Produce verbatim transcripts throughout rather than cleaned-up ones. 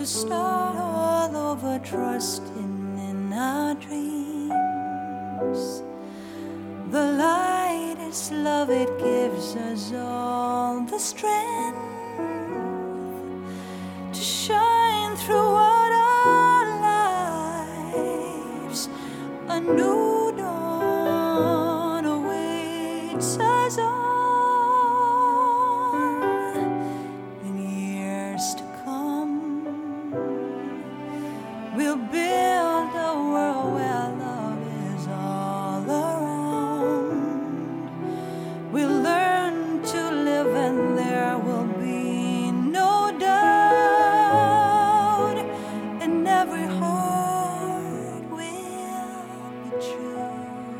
start all over, trusting in our dreams. The light is love, it gives us all the strength to shine through what our lives. A new dawn awaits us all. We'll build a world where love is all around. We'll learn to live and there will be no doubt. And every heart will be true.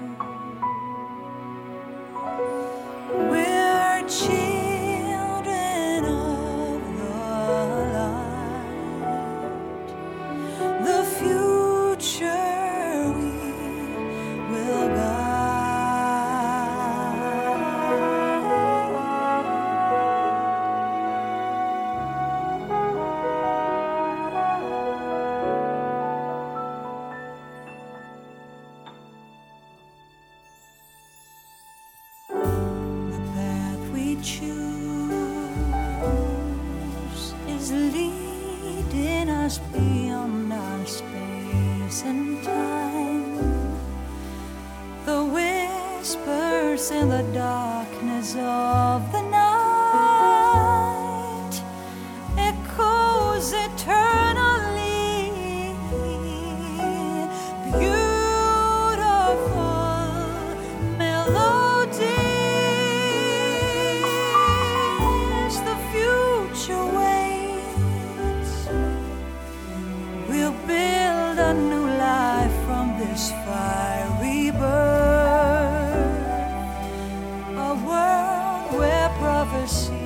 We're children of the light. The future we will The path we choose is leading us beyond our space and time. The whispers in the darkness of the night echoes eternally. Beautiful melodies. The future waits. We'll build a new life from this fiery birth, a world where prophecy